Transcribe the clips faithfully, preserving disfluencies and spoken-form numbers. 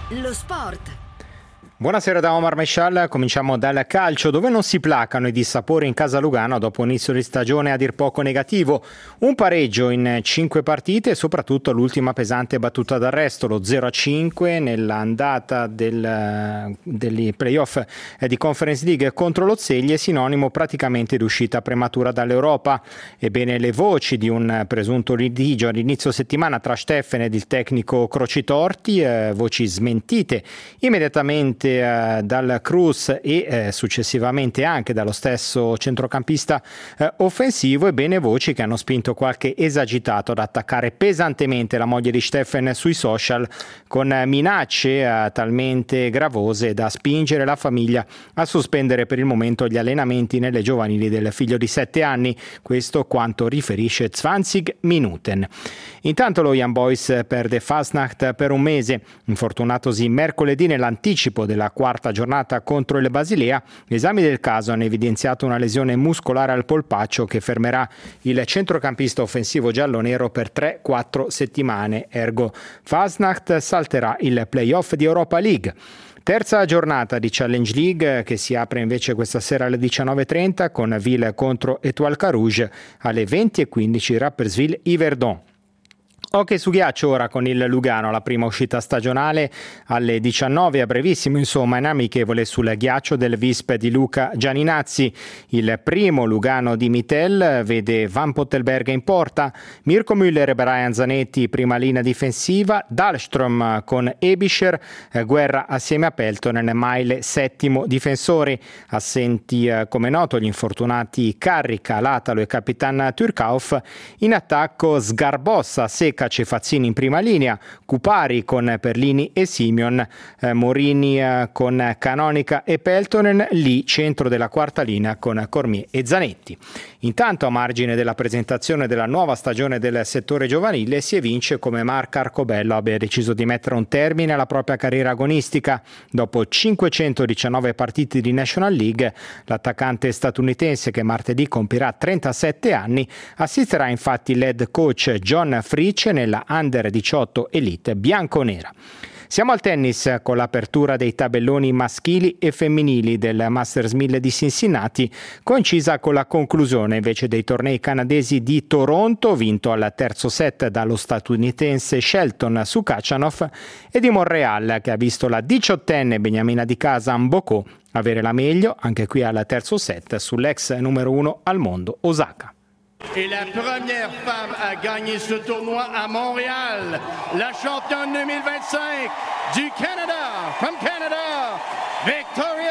Lo sport. Buonasera da Omar Mescial, cominciamo dal calcio dove non si placano i dissapori in casa Lugano dopo un inizio di stagione a dir poco negativo. Un pareggio in cinque partite e soprattutto l'ultima pesante battuta d'arresto, lo zero a cinque nell'andata del, degli playoff di Conference League contro lo Zeglie, sinonimo praticamente di uscita prematura dall'Europa. Ebbene, le voci di un presunto litigio all'inizio settimana tra Steffen ed il tecnico Crocitorti, eh, voci smentite immediatamente dal Cruz e eh, successivamente anche dallo stesso centrocampista eh, offensivo, e bene voci che hanno spinto qualche esagitato ad attaccare pesantemente la moglie di Steffen sui social con eh, minacce eh, talmente gravose da spingere la famiglia a sospendere per il momento gli allenamenti nelle giovanili del figlio di sette anni, questo quanto riferisce zwanzig Minuten. Intanto lo Young Boys perde Fasnacht per un mese, infortunatosi mercoledì nell'anticipo del la quarta giornata contro il Basilea. Gli esami del caso hanno evidenziato una lesione muscolare al polpaccio che fermerà il centrocampista offensivo giallonero per tre quattro settimane, ergo Fasnacht salterà il playoff di Europa League. Terza giornata di Challenge League che si apre invece questa sera alle diciannove e trenta con Ville contro Etoile Carouge, alle venti e quindici Rapperswil Yverdon. Hockey su ghiaccio ora con il Lugano, la prima uscita stagionale alle diciannove, a brevissimo insomma, in amichevole sul ghiaccio del Visp di Luca Gianinazzi. Il primo Lugano di Mittel vede Van Pottelberg in porta, Mirko Müller e Brian Zanetti prima linea difensiva, Dahlström con Ebischer, Guerra assieme a Peltonen, Maile settimo difensore. Assenti eh, come noto gli infortunati Carrica, Latalo e Capitan Turkauf. In attacco Sgarbossa, Secca, Cefazzini in prima linea, Cupari con Perlini e Simeon, eh, Morini eh, con Canonica e Peltonen, lì centro della quarta linea con Cormier e Zanetti. Intanto, a margine della presentazione della nuova stagione del settore giovanile, si evince come Marc Arcobello abbia deciso di mettere un termine alla propria carriera agonistica. Dopo cinquecentodiciannove partite di National League, l'attaccante statunitense, che martedì compirà trentasette anni, assisterà infatti l'head coach John Fritsch nella Under diciotto Elite bianconera. Siamo al tennis con l'apertura dei tabelloni maschili e femminili del Masters mille di Cincinnati, coincisa con la conclusione invece dei tornei canadesi di Toronto, vinto al terzo set dallo statunitense Shelton su Khachanov, e di Montreal, che ha visto la diciottenne beniamina di casa Mboko avere la meglio anche qui al terzo set sull'ex numero uno al mondo Osaka. Et la première femme à gagner ce tournoi à Montréal, la championne deux mille vingt-cinq du Canada, from Canada, Victoria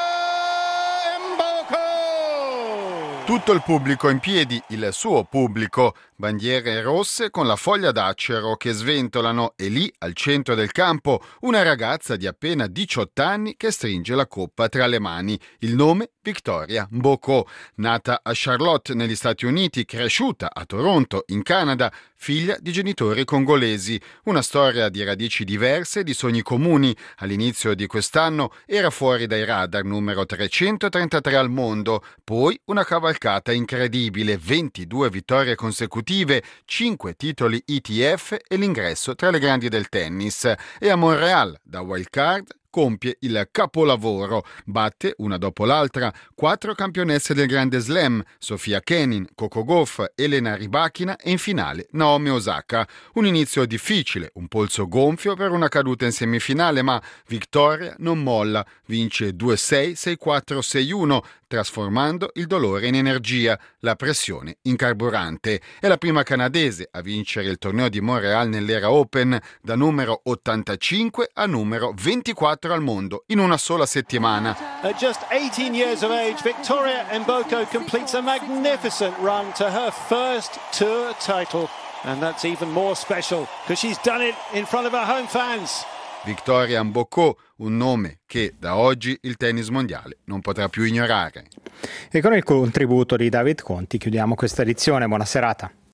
Mboko! Tutto il pubblico in piedi, il suo pubblico, bandiere rosse con la foglia d'acero che sventolano, e lì al centro del campo una ragazza di appena diciotto anni che stringe la coppa tra le mani. Il nome Victoria Mboko, nata a Charlotte negli Stati Uniti, cresciuta a Toronto in Canada, figlia di genitori congolesi. Una storia di radici diverse e di sogni comuni. All'inizio di quest'anno era fuori dai radar, numero trecentotrentatré al mondo, poi una cavalcata incredibile, ventidue vittorie consecutive, cinque titoli I T F e l'ingresso tra le grandi del tennis. E a Montreal, da wildcard, compie il capolavoro, batte una dopo l'altra quattro campionesse del Grande Slam, Sofia Kenin, Coco Gauff, Elena Rybakina e in finale Naomi Osaka. Un inizio difficile, un polso gonfio per una caduta in semifinale, ma Victoria non molla, vince due sei, sei quattro, sei uno, trasformando il dolore in energia, la pressione in carburante. È la prima canadese a vincere il torneo di Montreal nell'era Open, da numero ottantacinque a numero ventiquattro al mondo in una sola settimana. At just eighteen years of age, Victoria Mboko completes a magnificent run to her first tour title. And that's even more special because she's done it in front of her home fans. Victoria Mboko, un nome che da oggi il tennis mondiale non potrà più ignorare. E con il contributo di David Conti chiudiamo questa edizione. Buona serata.